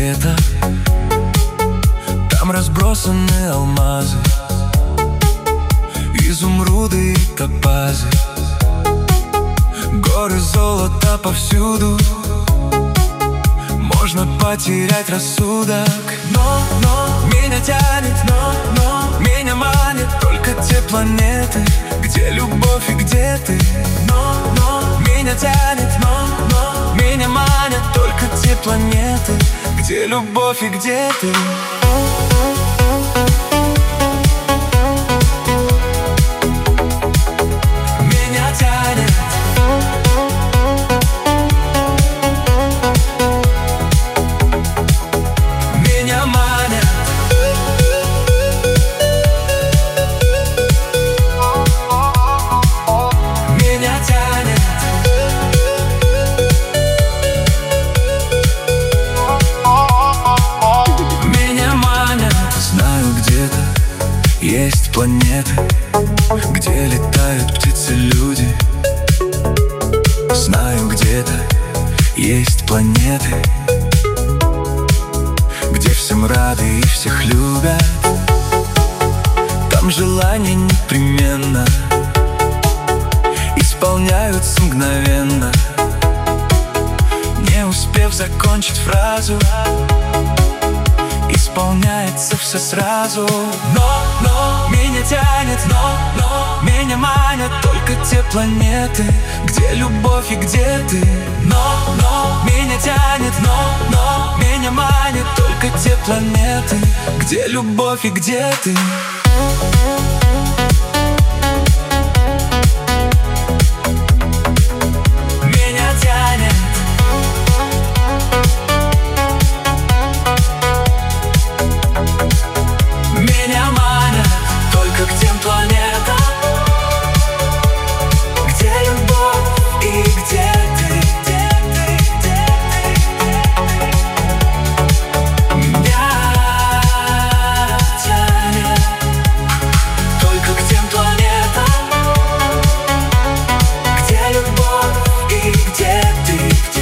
где-то там разбросаны алмазы, изумруды и топазы, горы золота повсюду. Можно потерять рассудок, но меня тянет, но меня манит только те планеты, где любовь и где ты. Но меня тянет, но меня манят только те планеты, где любовь и где ты. Меня тянет. Меня манят. Меня тянет. Меня манят. Знаю, где-то есть планеты, где летают птицы-люди. Знаю, где-то есть планеты, где всем рады и всех любят. Там желания непременно исполняются мгновенно, не успев закончить фразу. Исполняется все сразу. Но меня тянет, но меня манят только те планеты, где любовь и где ты. Но меня тянет, но меня манят только те планеты, где любовь и где ты. Меня тянет. Меня манят только к тем планетам, где любовь и где ты. Меня тянет только к тем планетам, где любовь и где ты.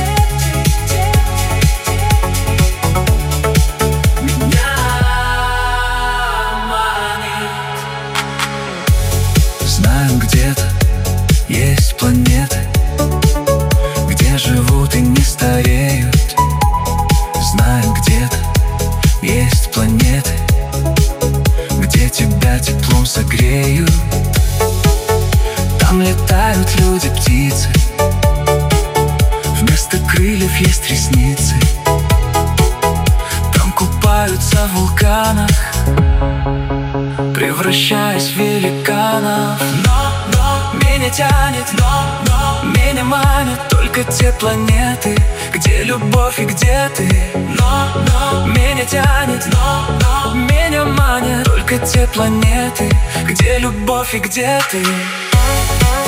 Знаю, где-то есть планеты, где живут и не стареют. Знаю, где-то есть планеты, где тебя теплом согреют. Там летают люди, птицы, вместо крыльев есть ресницы. Там купаются в вулканах, превращаясь в великанов. Но меня тянет, но меня манят только те планеты, где любовь и где ты. Но меня тянет, но меня манят только те планеты, где любовь и где ты.